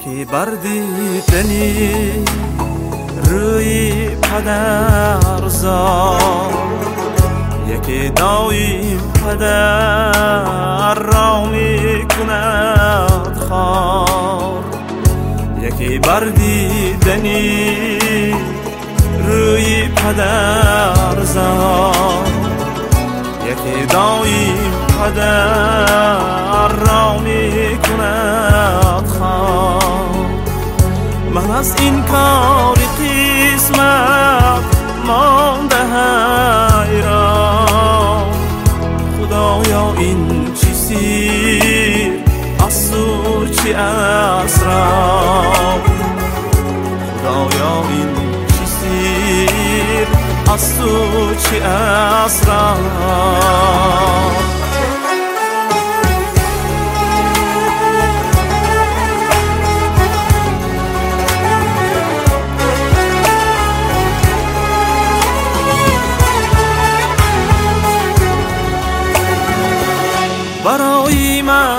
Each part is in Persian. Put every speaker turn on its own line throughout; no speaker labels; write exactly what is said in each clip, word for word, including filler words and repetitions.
یکی بردیدنی روی پدرزاد، یکی دایم پدر را می کند خوار. یکی بردیدنی روی پدرزاد، یکی دایم پدر را می کند خوار. من از این کار قسمت مانده حیران، خدایا این چی سیر از تو چی اسرار، خدایا این چی سیر از تو چی اسرار. برای من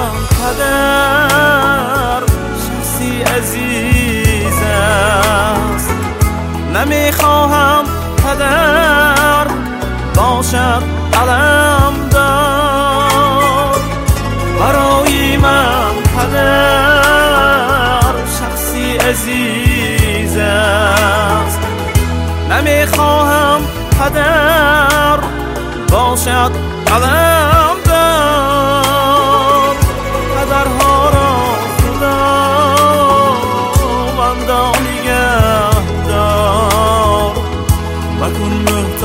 پدر شخصی عزیز است، نمیخواهم پدر باشد علمدار. برای من پدر شخصی عزیز است، نمیخواهم پدر باشد علمدار. پدرها را خداوندا نگهدار، مکن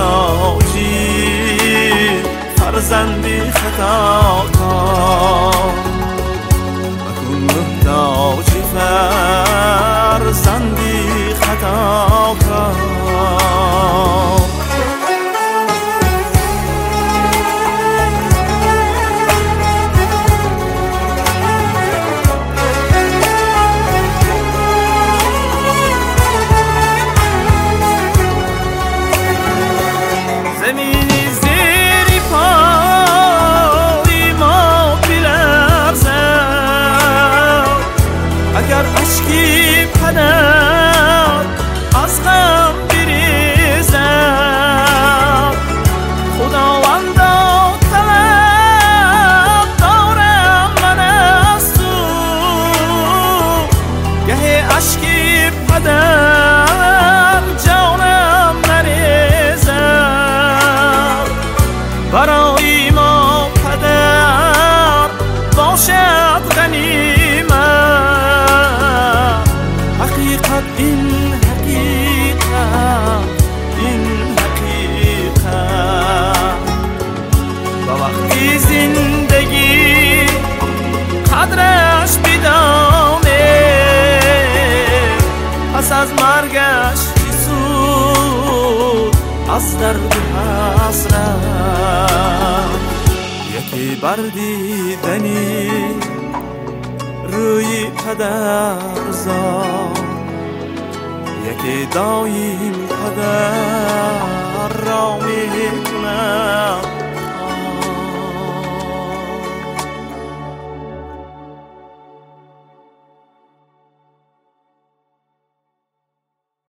محتاجی فرزندی خطاکار، مکن محتاجی فرزندی خطاکار. زمینی زیری پای ما بلرزد، اگر اشکی پدر از غم بریزد. خداوندا طلب دارم من از تو، گه اشکی پدر جانم نریزد. برای ما پدر باشد غنیمت، حقیقت این حقیقت این حقیقت. و وقتی زندگی قدرش بدانه، پس از مرگش سود از درد حسرت. یکی بردیدنی روی پدرزاد، یکی دایم پدر را می کند